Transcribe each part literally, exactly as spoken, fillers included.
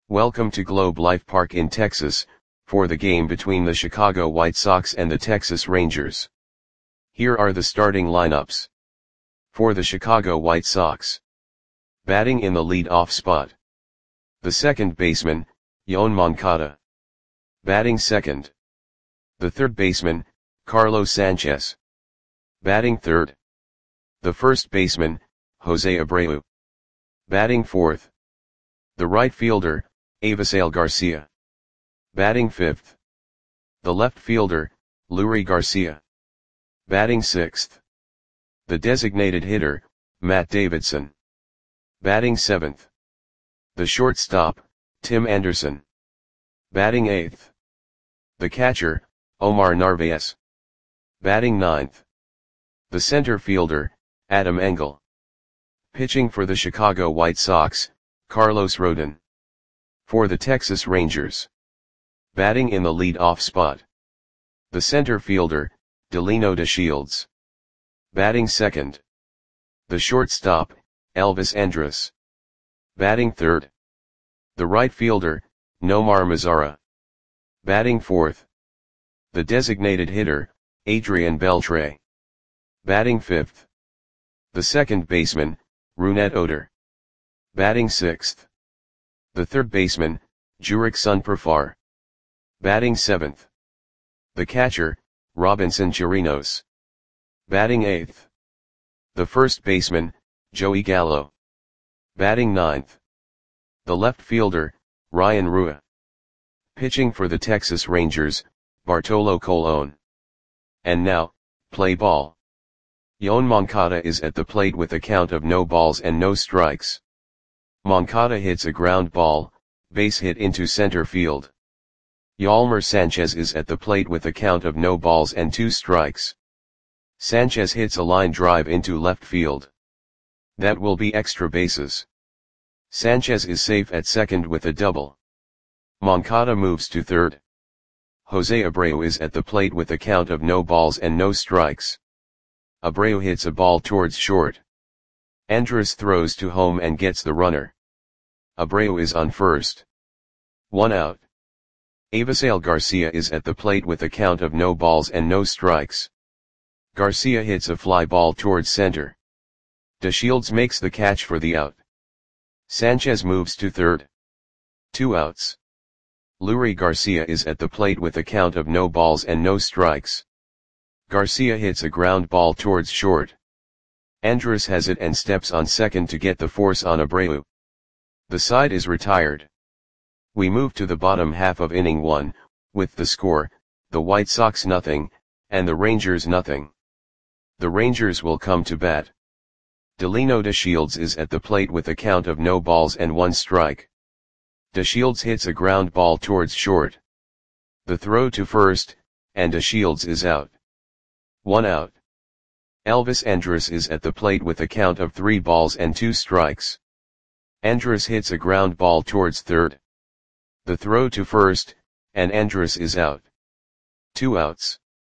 Welcome to Globe Life Park in Texas, for the game between the Chicago White Sox and the Texas Rangers. Here are the starting lineups. For the Chicago White Sox. Batting in the lead-off spot. The second baseman, Yoan Moncada. Batting second. The third baseman, Carlos Sanchez. Batting third. The first baseman, Jose Abreu. Batting fourth. The right fielder, Avisail Garcia. Batting fifth. The left fielder, Leury Garcia. Batting sixth. The designated hitter, Matt Davidson. Batting seventh. The shortstop, Tim Anderson. Batting eighth. The catcher, Omar Narvaez. Batting ninth. The center fielder, Adam Engel. Pitching for the Chicago White Sox, Carlos Rodon. For the Texas Rangers. Batting in the lead-off spot. The center fielder, Delino DeShields. Batting second. The shortstop, Elvis Andrus. Batting third. The right fielder, Nomar Mazara. Batting fourth. The designated hitter, Adrian Beltre. Batting fifth. The second baseman, Rougned Odor. Batting sixth. The third baseman, Jurickson Profar. Batting seventh. The catcher, Robinson Chirinos. Batting eighth. The first baseman, Joey Gallo. Batting ninth. The left fielder, Ryan Rua. Pitching for the Texas Rangers, Bartolo Colon. And now, play ball. Yoan Moncada is at the plate with a count of no balls and no strikes. Moncada hits a ground ball, base hit into center field. Yolmer Sanchez is at the plate with a count of no balls and two strikes. Sanchez hits a line drive into left field. That will be extra bases. Sanchez is safe at second with a double. Moncada moves to third. Jose Abreu is at the plate with a count of no balls and no strikes. Abreu hits a ball towards short. Andrus throws to home and gets the runner. Abreu is on first. One out. Avisail Garcia is at the plate with a count of no balls and no strikes. Garcia hits a fly ball towards center. DeShields makes the catch for the out. Sanchez moves to third. Two outs. Leury Garcia is at the plate with a count of no balls and no strikes. Garcia hits a ground ball towards short. Andrus has it and steps on second to get the force on Abreu. The side is retired. We move to the bottom half of inning one, with the score, the White Sox nothing, and the Rangers nothing. The Rangers will come to bat. Delino DeShields is at the plate with a count of no balls and one strike. DeShields hits a ground ball towards short. The throw to first, and DeShields is out. One out. Elvis Andrus is at the plate with a count of three balls and two strikes. Andrus hits a ground ball towards third. The throw to first, and Andrus is out. Two outs.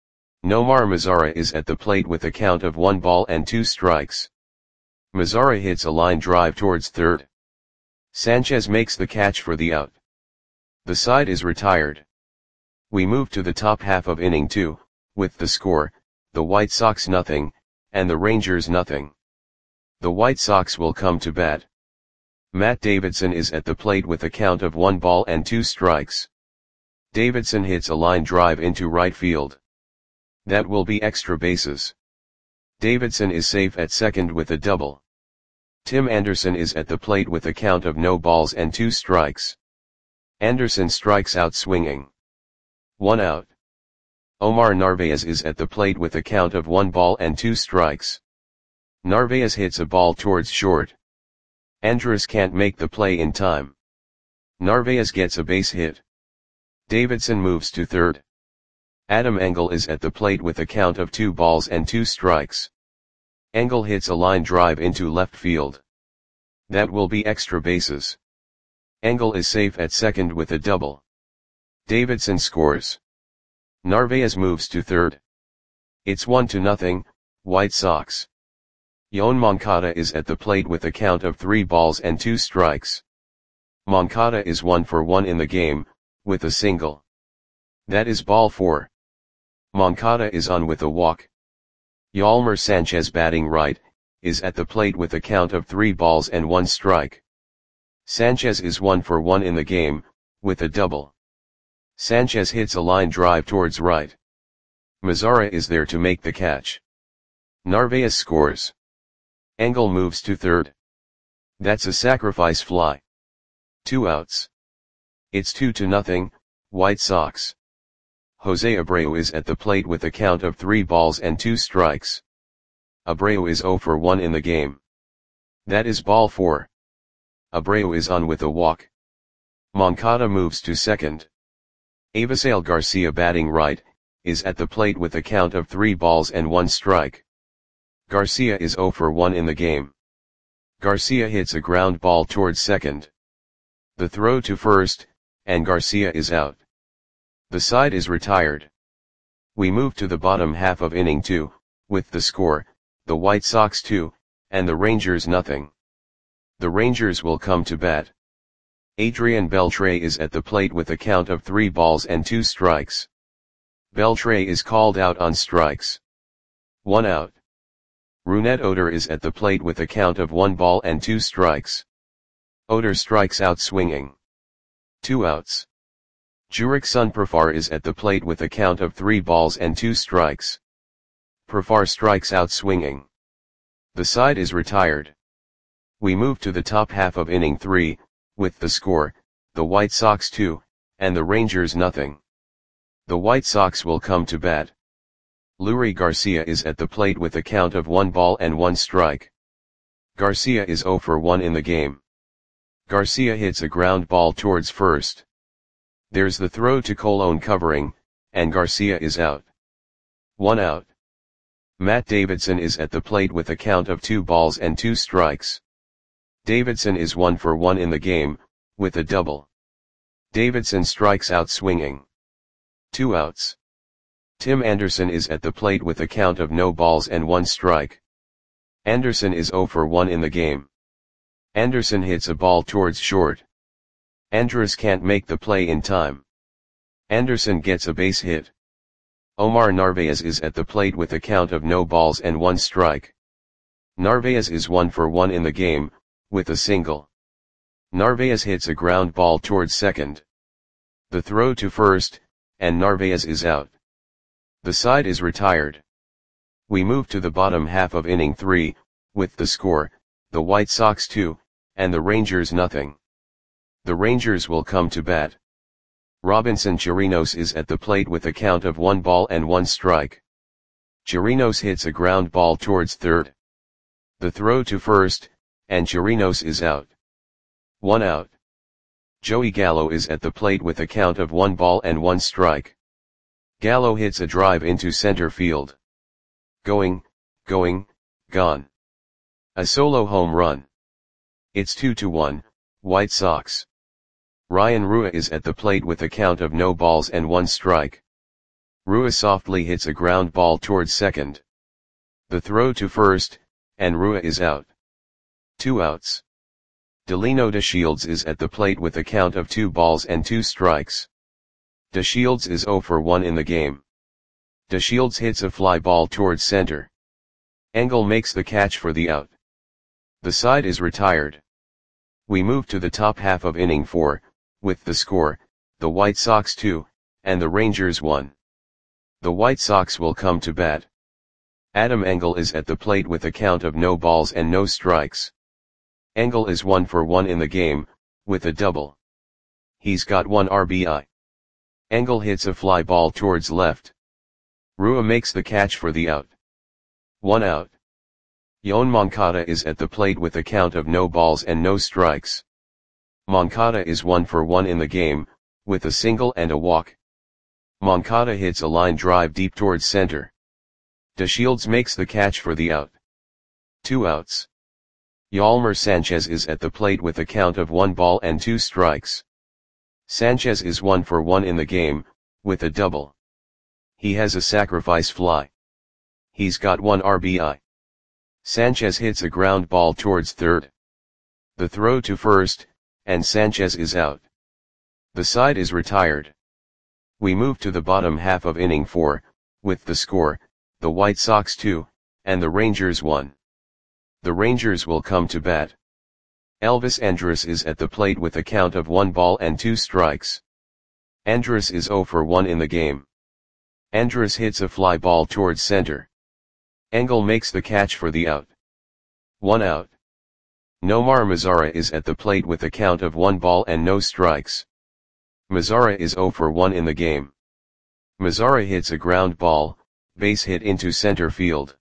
Nomar Mazara is at the plate with a count of one ball and two strikes. Mazara hits a line drive towards third. Sanchez makes the catch for the out. The side is retired. We move to the top half of inning two, with the score, the White Sox nothing, and the Rangers nothing. The White Sox will come to bat. Matt Davidson is at the plate with a count of one ball and two strikes. Davidson hits a line drive into right field. That will be extra bases. Davidson is safe at second with a double. Tim Anderson is at the plate with a count of no balls and two strikes. Anderson strikes out swinging. One out. Omar Narvaez is at the plate with a count of one ball and two strikes. Narvaez hits a ball towards short. Andrus can't make the play in time. Narvaez gets a base hit. Davidson moves to third. Adam Engel is at the plate with a count of two balls and two strikes. Engel hits a line drive into left field. That will be extra bases. Engel is safe at second with a double. Davidson scores. Narvaez moves to third. It's one to nothing, White Sox. Yoan Moncada is at the plate with a count of three balls and two strikes. Moncada is one for one in the game, with a single. That is ball four. Moncada is on with a walk. Yolmer Sanchez batting right, is at the plate with a count of three balls and one strike. Sanchez is one for one in the game, with a double. Sanchez hits a line drive towards right. Mazara is there to make the catch. Narvaez scores. Engel moves to third. That's a sacrifice fly. Two outs. It's two to nothing, White Sox. Jose Abreu is at the plate with a count of three balls and two strikes. Abreu is zero for one in the game. That is ball four. Abreu is on with a walk. Moncada moves to second. Avisail Garcia batting right, is at the plate with a count of three balls and one strike. Garcia is zero for one in the game. Garcia hits a ground ball towards second. The throw to first, and Garcia is out. The side is retired. We move to the bottom half of inning two, with the score, the White Sox two, and the Rangers nothing. The Rangers will come to bat. Adrian Beltre is at the plate with a count of three balls and two strikes. Beltre is called out on strikes. One out. Rougned Odor is at the plate with a count of one ball and two strikes. Odor strikes out swinging. Two outs. Jurickson Profar is at the plate with a count of three balls and two strikes. Profar strikes out swinging. The side is retired. We move to the top half of inning three, with the score, the White Sox two, and the Rangers nothing. The White Sox will come to bat. Leury Garcia is at the plate with a count of one ball and one strike. Garcia is zero for one in the game. Garcia hits a ground ball towards first. There's the throw to Colon covering, and Garcia is out. One out. Matt Davidson is at the plate with a count of two balls and two strikes. Davidson is one for one in the game, with a double. Davidson strikes out swinging. Two outs. Tim Anderson is at the plate with a count of no balls and one strike. Anderson is zero for one in the game. Anderson hits a ball towards short. Andrus can't make the play in time. Anderson gets a base hit. Omar Narvaez is at the plate with a count of no balls and one strike. Narvaez is one for one in the game, with a single. Narvaez hits a ground ball towards second. The throw to first, and Narvaez is out. The side is retired. We move to the bottom half of inning three, with the score, the White Sox two, and the Rangers nothing. The Rangers will come to bat. Robinson Chirinos is at the plate with a count of one ball and one strike. Chirinos hits a ground ball towards third. The throw to first, and Chirinos is out. One out. Joey Gallo is at the plate with a count of one ball and one strike. Gallo hits a drive into center field. Going, going, gone. A solo home run. It's two to one, White Sox. Ryan Rua is at the plate with a count of no balls and one strike. Rua softly hits a ground ball towards second. The throw to first, and Rua is out. Two outs. Delino DeShields is at the plate with a count of two balls and two strikes. DeShields is zero for one in the game. DeShields hits a fly ball towards center. Engel makes the catch for the out. The side is retired. We move to the top half of inning four, with the score, the White Sox two, and the Rangers one. The White Sox will come to bat. Adam Engel is at the plate with a count of no balls and no strikes. Engel is one for one in the game, with a double. He's got one R B I. Engel hits a fly ball towards left. Rua makes the catch for the out. One out. Yoan Moncada is at the plate with a count of no balls and no strikes. Moncada is one for one in the game, with a single and a walk. Moncada hits a line drive deep towards center. DeShields makes the catch for the out. Two outs. Yolmer Sanchez is at the plate with a count of one ball and two strikes. Sanchez is one for one in the game, with a double. He has a sacrifice fly. He's got one R B I. Sanchez hits a ground ball towards third. The throw to first, and Sanchez is out. The side is retired. We move to the bottom half of inning four, with the score, the White Sox two, and the Rangers one. The Rangers will come to bat. Elvis Andrus is at the plate with a count of one ball and two strikes. Andrus is oh for one in the game. Andrus hits a fly ball towards center. Engel makes the catch for the out. One out. Nomar Mazara is at the plate with a count of one ball and no strikes. Mazara is oh for one in the game. Mazara hits a ground ball, base hit into center field.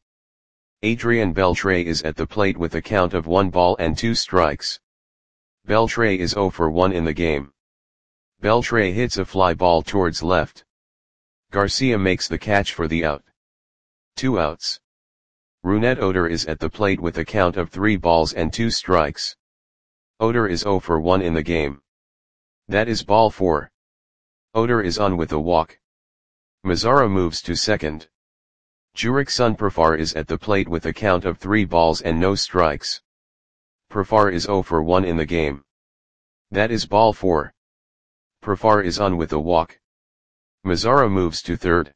Adrian Beltre is at the plate with a count of one ball and two strikes. Beltre is oh for one in the game. Beltre hits a fly ball towards left. Garcia makes the catch for the out. Two outs. Rougned Odor is at the plate with a count of three balls and two strikes. Odor is oh for one in the game. That is ball four. Odor is on with a walk. Mazara moves to second. Jurickson Profar is at the plate with a count of three balls and no strikes. Profar is oh for one in the game. That is ball four. Profar is on with a walk. Mazara moves to third.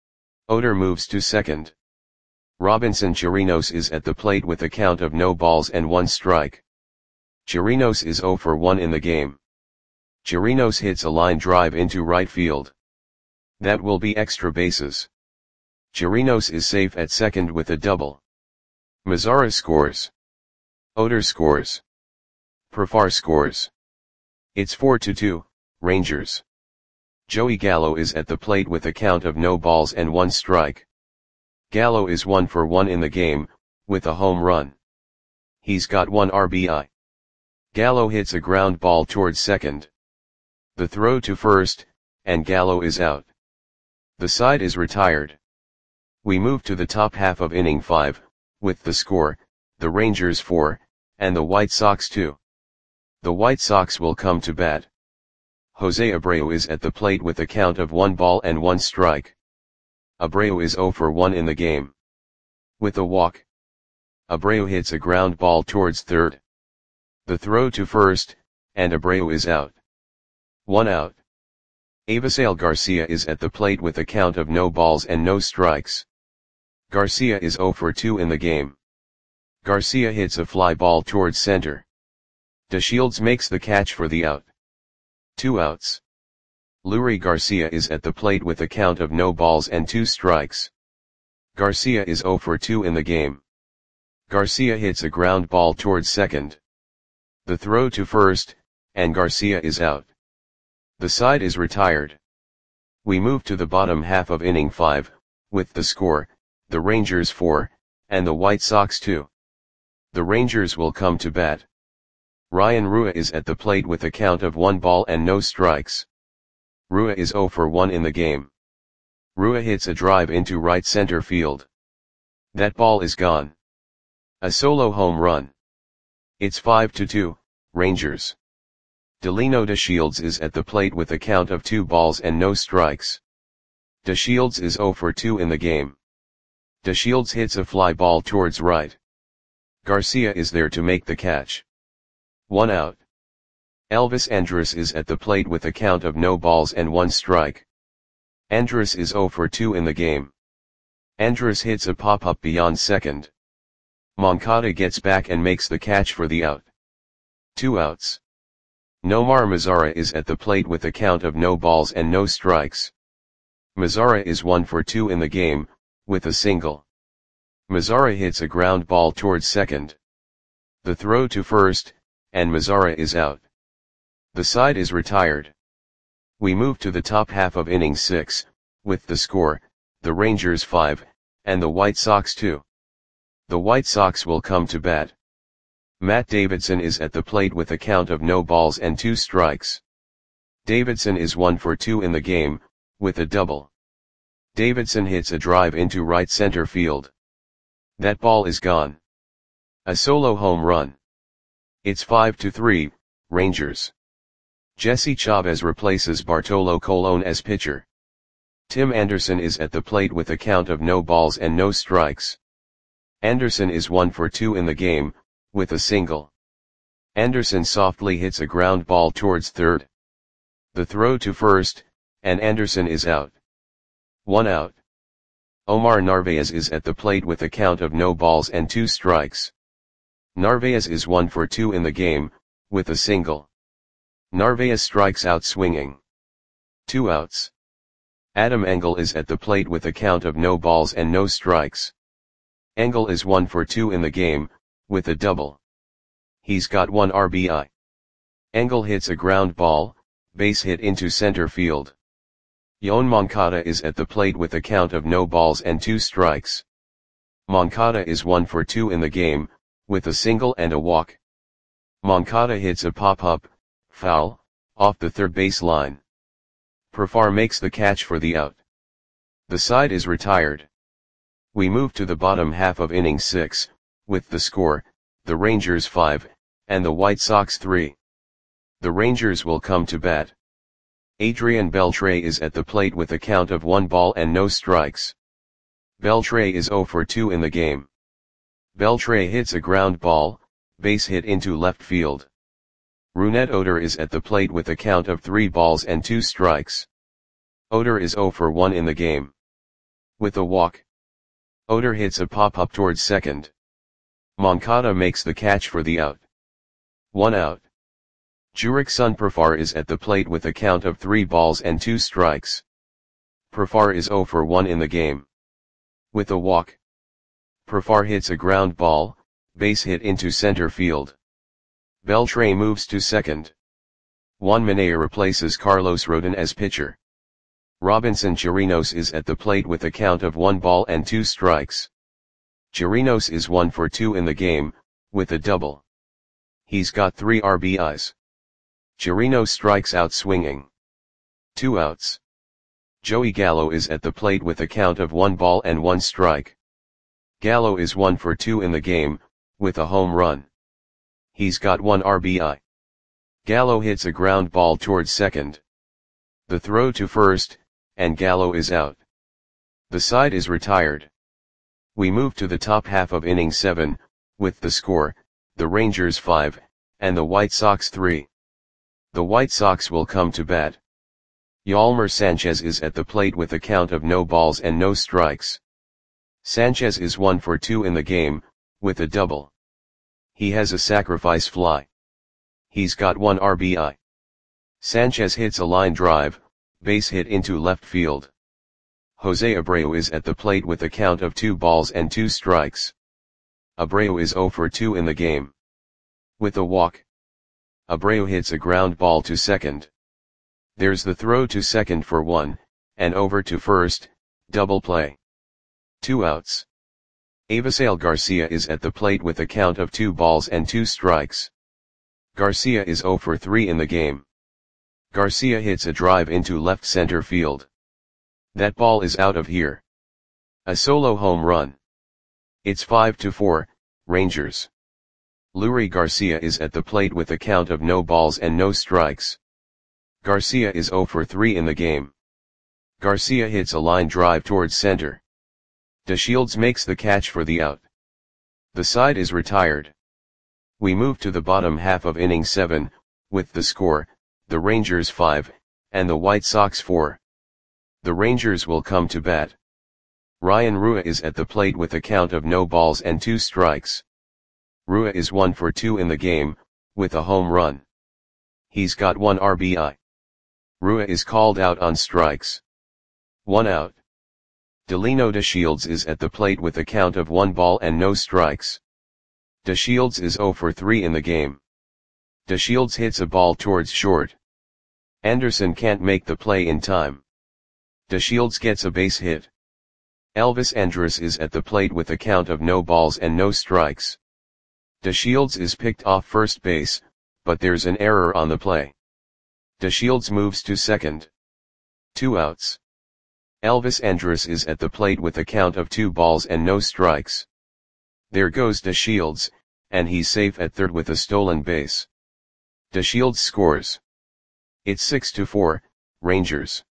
Odor moves to second. Robinson Chirinos is at the plate with a count of no balls and one strike. Chirinos is oh for one in the game. Chirinos hits a line drive into right field. That will be extra bases. Chirinos is safe at second with a double. Mazara scores. Odor scores. Profar scores. It's four to two, Rangers. Joey Gallo is at the plate with a count of no balls and one strike. Gallo is one for one in the game, with a home run. He's got one R B I. Gallo hits a ground ball towards second. The throw to first, and Gallo is out. The side is retired. We move to the top half of inning five, with the score, the Rangers four, and the White Sox two. The White Sox will come to bat. Jose Abreu is at the plate with a count of one ball and one strike. Abreu is oh for one in the game. With a walk. Abreu hits a ground ball towards third. The throw to first, and Abreu is out. One out. Avisail Garcia is at the plate with a count of no balls and no strikes. Garcia is oh for two in the game. Garcia hits a fly ball towards center. DeShields makes the catch for the out. Two outs. Leury Garcia is at the plate with a count of no balls and two strikes. Garcia is oh for two in the game. Garcia hits a ground ball towards second. The throw to first, and Garcia is out. The side is retired. We move to the bottom half of inning five, with the score, the Rangers four, and the White Sox two. The Rangers will come to bat. Ryan Rua is at the plate with a count of one ball and no strikes. Rua is oh for one in the game. Rua hits a drive into right center field. That ball is gone. A solo home run. It's five to two, Rangers. Delino DeShields is at the plate with a count of two balls and no strikes. DeShields is oh for two in the game. DeShields hits a fly ball towards right. Garcia is there to make the catch. One out. Elvis Andrus is at the plate with a count of no balls and one strike. Andrus is oh for two in the game. Andrus hits a pop-up beyond second. Moncada gets back and makes the catch for the out. Two outs. Nomar Mazara is at the plate with a count of no balls and no strikes. Mazara is one for two in the game, with a single. Mazara hits a ground ball towards second. The throw to first, and Mazara is out. The side is retired. We move to the top half of inning six, with the score, the Rangers five, and the White Sox two. The White Sox will come to bat. Matt Davidson is at the plate with a count of no balls and two strikes. Davidson is one for two in the game, with a double. Davidson hits a drive into right center field. That ball is gone. A solo home run. It's five to three, Rangers. Jesse Chavez replaces Bartolo Colon as pitcher. Tim Anderson is at the plate with a count of no balls and no strikes. Anderson is one for two in the game, with a single. Anderson softly hits a ground ball towards third. The throw to first, and Anderson is out. One out. Omar Narvaez is at the plate with a count of no balls and two strikes. Narvaez is one for two in the game, with a single. Narvaez strikes out swinging. Two outs. Adam Engel is at the plate with a count of no balls and no strikes. Engel is one for two in the game, with a double. He's got one R B I. Engel hits a ground ball, base hit into center field. Yoan Moncada is at the plate with a count of no balls and two strikes. Moncada is one for two in the game, with a single and a walk. Moncada hits a pop-up, foul, off the third base line. Profar makes the catch for the out. The side is retired. We move to the bottom half of inning six, with the score, the Rangers five, and the White Sox three. The Rangers will come to bat. Adrian Beltre is at the plate with a count of one ball and no strikes. Beltre is zero for two in the game. Beltre hits a ground ball, base hit into left field. Rougned Odor is at the plate with a count of three balls and two strikes. Odor is zero for one in the game. With a walk. Odor hits a pop-up towards second. Moncada makes the catch for the out. One out. Jurickson Profar is at the plate with a count of three balls and two strikes. Profar is zero for one in the game. With a walk. Profar hits a ground ball, base hit into center field. Beltre moves to second. Juan Minaya replaces Carlos Rodon as pitcher. Robinson Chirinos is at the plate with a count of one ball and two strikes. Chirinos is one for two in the game, with a double. He's got three R B Is. Chirinos strikes out swinging. Two outs. Joey Gallo is at the plate with a count of one ball and one strike. Gallo is one for two in the game, with a home run. He's got one R B I. Gallo hits a ground ball towards second. The throw to first, and Gallo is out. The side is retired. We move to the top half of inning seven, with the score, the Rangers five, and the White Sox three. The White Sox will come to bat. Yolmer Sanchez is at the plate with a count of no balls and no strikes. Sanchez is one for two in the game, with a double. He has a sacrifice fly. He's got one R B I. Sanchez hits a line drive, base hit into left field. Jose Abreu is at the plate with a count of two balls and two strikes. Abreu is zero for two in the game. With a walk. Abreu hits a ground ball to second. There's the throw to second for one, and over to first, double play. Two outs. Avisail Garcia is at the plate with a count of two balls and two strikes. Garcia is zero for three in the game. Garcia hits a drive into left center field. That ball is out of here. A solo home run. It's five to four, Rangers. Leury Garcia is at the plate with a count of no balls and no strikes. Garcia is zero for three in the game. Garcia hits a line drive towards center. DeShields makes the catch for the out. The side is retired. We move to the bottom half of inning seven, with the score, the Rangers five, and the White Sox four. The Rangers will come to bat. Ryan Rua is at the plate with a count of no balls and two strikes. Rua is one for two in the game, with a home run. He's got one R B I. Rua is called out on strikes. One out. Delino DeShields is at the plate with a count of one ball and no strikes. DeShields is zero for three in the game. DeShields hits a ball towards short. Anderson can't make the play in time. DeShields gets a base hit. Elvis Andrus is at the plate with a count of no balls and no strikes. DeShields is picked off first base, but there's an error on the play. DeShields moves to second. Two outs. Elvis Andrus is at the plate with a count of two balls and no strikes. There goes DeShields, and he's safe at third with a stolen base. DeShields scores. It's six to four, Rangers.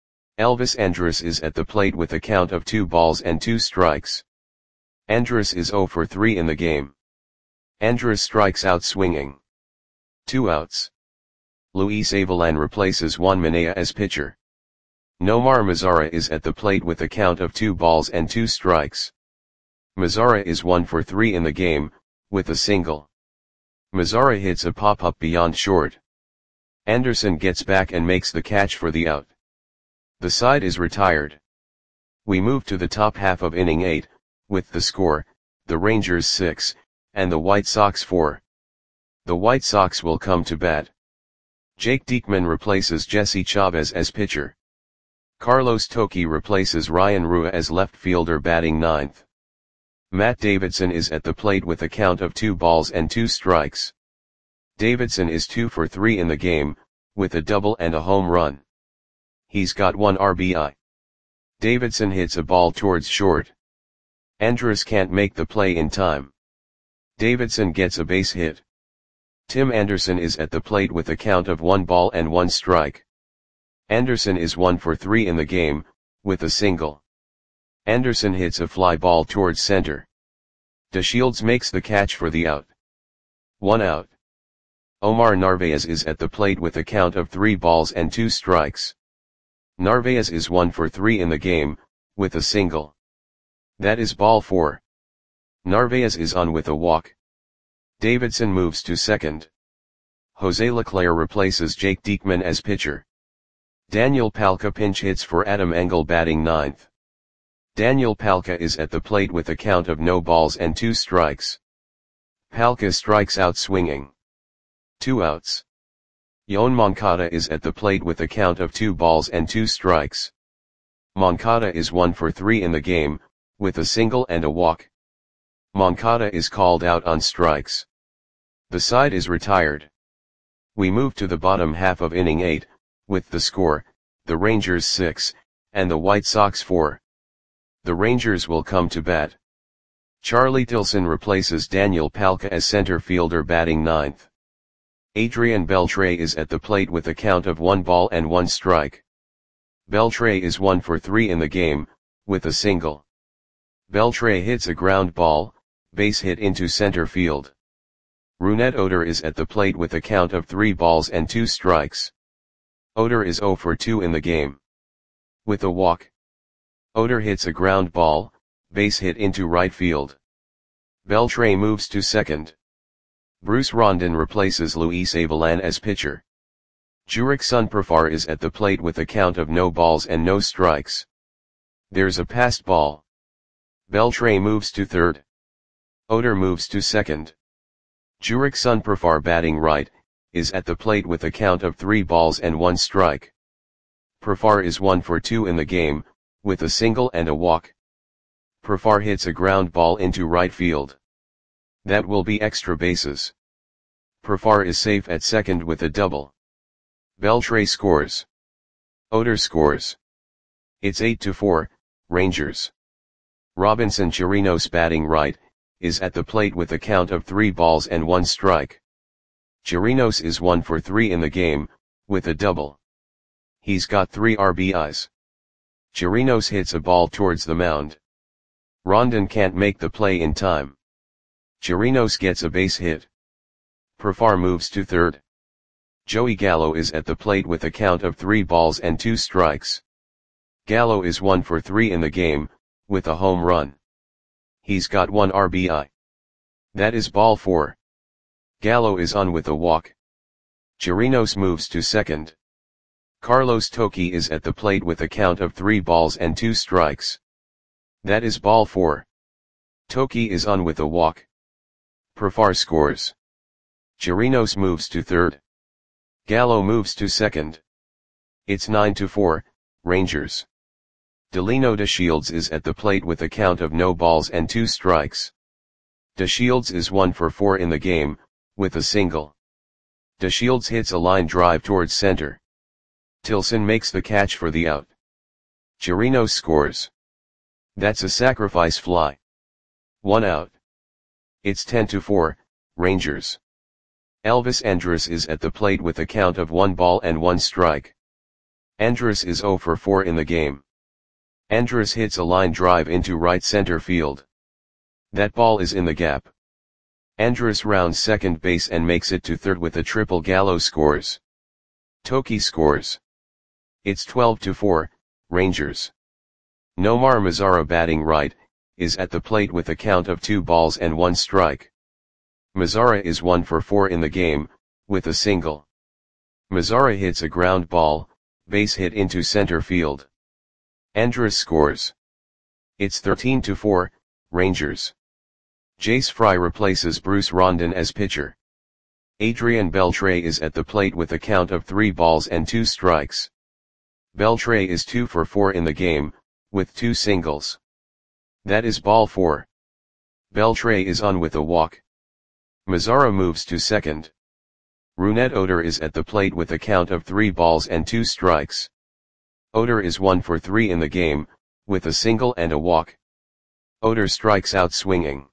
Elvis Andrus is at the plate with a count of two balls and two strikes. Andrus is zero for three in the game. Andrus strikes out swinging. Two outs. Luis Avilan replaces Juan Minaya as pitcher. Nomar Mazara is at the plate with a count of two balls and two strikes. Mazara is one for three in the game, with a single. Mazara hits a pop-up beyond short. Anderson gets back and makes the catch for the out. The side is retired. We move to the top half of inning eight, with the score, the Rangers six, and the White Sox four. The White Sox will come to bat. Jake Diekman replaces Jesse Chavez as pitcher. Carlos Toki replaces Ryan Rua as left fielder batting ninth. Matt Davidson is at the plate with a count of two balls and two strikes. Davidson is two for three in the game, with a double and a home run. He's got one R B I. Davidson hits a ball towards short. Andrus can't make the play in time. Davidson gets a base hit. Tim Anderson is at the plate with a count of one ball and one strike. Anderson is one for three in the game, with a single. Anderson hits a fly ball towards center. DeShields makes the catch for the out. One out. Omar Narvaez is at the plate with a count of three balls and two strikes. Narvaez is one for three in the game, with a single. That is ball four. Narvaez is on with a walk. Davidson moves to second. Jose Leclerc replaces Jake Diekman as pitcher. Daniel Palka pinch hits for Adam Engel batting ninth. Daniel Palka is at the plate with a count of no balls and two strikes. Palka strikes out swinging. Two outs. Yoan Moncada is at the plate with a count of two balls and two strikes. Moncada is one for three in the game, with a single and a walk. Moncada is called out on strikes. The side is retired. We move to the bottom half of inning eight, with the score, the Rangers six, and the White Sox four. The Rangers will come to bat. Charlie Tilson replaces Daniel Palka as center fielder batting ninth. Adrian Beltre is at the plate with a count of one ball and one strike. Beltre is one for three in the game, with a single. Beltre hits a ground ball, base hit into center field. Rougned Odor is at the plate with a count of three balls and two strikes. Odor is zero for two in the game. With a walk. Odor hits a ground ball, base hit into right field. Beltre moves to second. Bruce Rondon replaces Luis Avilan as pitcher. Jurickson Profar is at the plate with a count of no balls and no strikes. There's a passed ball. Beltre moves to third. Odor moves to second. Jurickson Profar batting right, is at the plate with a count of three balls and one strike. Profar is one for two in the game, with a single and a walk. Profar hits a ground ball into right field. That will be extra bases. Profar is safe at second with a double. Beltre scores. Odor scores. It's eight to four, Rangers. Robinson Chirinos batting right, is at the plate with a count of three balls and one strike. Chirinos is one for three in the game, with a double. He's got three R B Is. Chirinos hits a ball towards the mound. Rondon can't make the play in time. Chirinos gets a base hit. Profar moves to third. Joey Gallo is at the plate with a count of three balls and two strikes. Gallo is one for three in the game, with a home run. He's got one R B I. That is ball four. Gallo is on with a walk. Chirinos moves to second. Carlos Toki is at the plate with a count of three balls and two strikes. That is ball four. Toki is on with a walk. Profar scores. Chirinos moves to third. Gallo moves to second. It's nine to four, Rangers. Delino DeShields is at the plate with a count of no balls and two strikes. DeShields is one for four in the game, with a single. DeShields hits a line drive towards center. Tilson makes the catch for the out. Chirinos scores. That's a sacrifice fly. One out. It's ten to four, Rangers. Elvis Andrus is at the plate with a count of one ball and one strike. Andrus is zero for four in the game. Andrus hits a line drive into right center field. That ball is in the gap. Andrus rounds second base and makes it to third with a triple. Gallo scores. Toki scores. It's twelve to four, Rangers. Nomar Mazara batting right, is at the plate with a count of two balls and one strike. Mazara is one for four in the game, with a single. Mazara hits a ground ball, base hit into center field. Andrus scores. It's thirteen to four, Rangers. Jace Fry replaces Bruce Rondon as pitcher. Adrian Beltre is at the plate with a count of three balls and two strikes. Beltre is two for four in the game, with two singles. That is ball four. Beltre is on with a walk. Mazara moves to second. Rougned Odor is at the plate with a count of three balls and two strikes. Odor is one for three in the game, with a single and a walk. Odor strikes out swinging.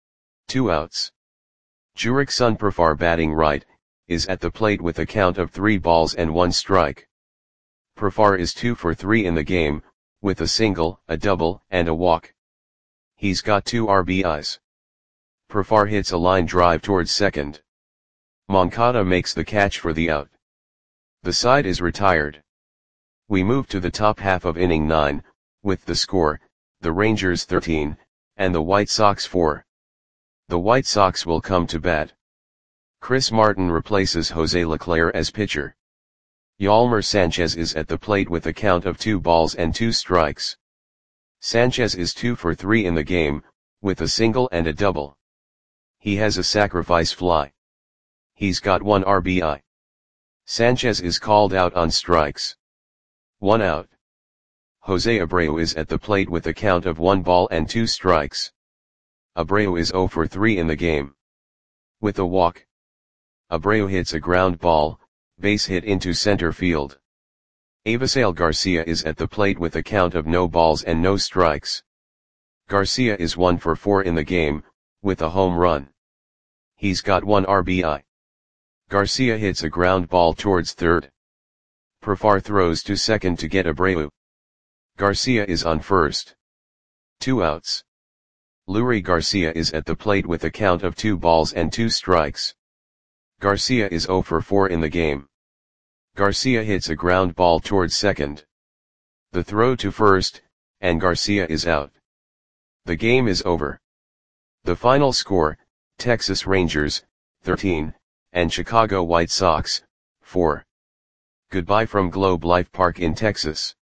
Two outs. Jurickson Profar batting right, is at the plate with a count of three balls and one strike. Profar is two for three in the game, with a single, a double, and a walk. He's got two R B Is. Profar hits a line drive towards second. Moncada makes the catch for the out. The side is retired. We move to the top half of inning nine, with the score, the Rangers thirteen, and the White Sox four. The White Sox will come to bat. Chris Martin replaces Jose Leclerc as pitcher. Yolmer Sanchez is at the plate with a count of two balls and two strikes. Sanchez is two for three in the game, with a single and a double. He has a sacrifice fly. He's got one R B I. Sanchez is called out on strikes. One out. Jose Abreu is at the plate with a count of one ball and two strikes. Abreu is zero for three in the game. With a walk. Abreu hits a ground ball, base hit into center field. Avisail Garcia is at the plate with a count of no balls and no strikes. Garcia is one for four in the game, with a home run. He's got one R B I. Garcia hits a ground ball towards third. Profar throws to second to get Abreu. Garcia is on first. Two outs. Leury Garcia is at the plate with a count of two balls and two strikes. Garcia is zero for four in the game. Garcia hits a ground ball towards second. The throw to first, and Garcia is out. The game is over. The final score, Texas Rangers, thirteen, and Chicago White Sox, four. Goodbye from Globe Life Park in Texas.